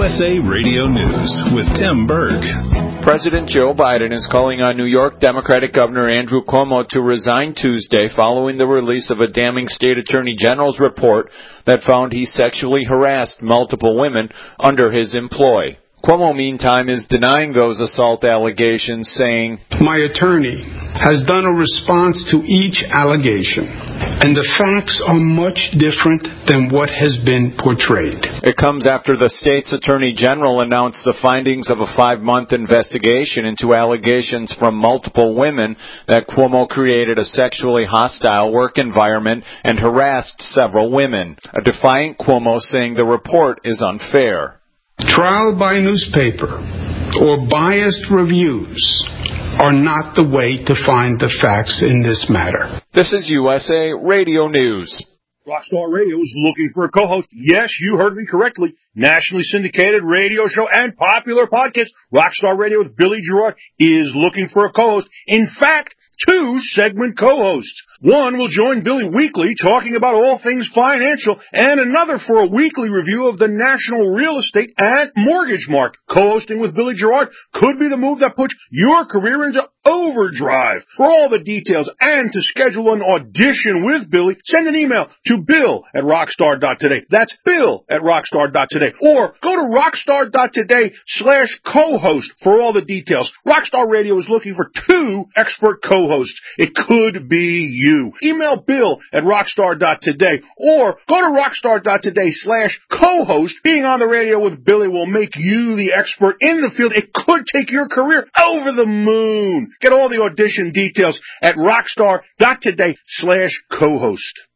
USA Radio News with Tim Berg. President Joe Biden is calling on New York Democratic Governor Andrew Cuomo to resign Tuesday following the release of a damning state attorney general's report that found he sexually harassed multiple women under his employ. Cuomo, meantime, is denying those assault allegations, saying, "My attorney has done a response to each allegation, and the facts are much different than what has been portrayed." It comes after the state's attorney general announced the findings of a 5-month investigation into allegations from multiple women that Cuomo created a sexually hostile work environment and harassed several women. A defiant Cuomo saying the report is unfair. Trial by newspaper or biased reviews are not the way to find the facts in this matter. This is USA Radio News. Rockstar Radio is looking for a co-host. Yes, you heard me correctly. Nationally syndicated radio show and popular podcast. Rockstar Radio with Billy Gerard is looking for a co-host. In fact, 2 segment co-hosts. One will join Billy weekly talking about all things financial, and another for a weekly review of the national real estate and mortgage market. Co-hosting with Billy Gerard could be the move that puts your career into overdrive. For all the details and to schedule an audition with Billy, send an email to bill@rockstar.today. That's bill@rockstar.today. Or go to rockstar.today/co-host for all the details. Rockstar Radio is looking for 2 expert co-hosts. It could be you. Email bill@rockstar.today or go to rockstar.today/co-host. Being on the radio with Billy will make you the expert in the field. It could take your career over the moon. Get all the audition details at rockstar.today/co-host.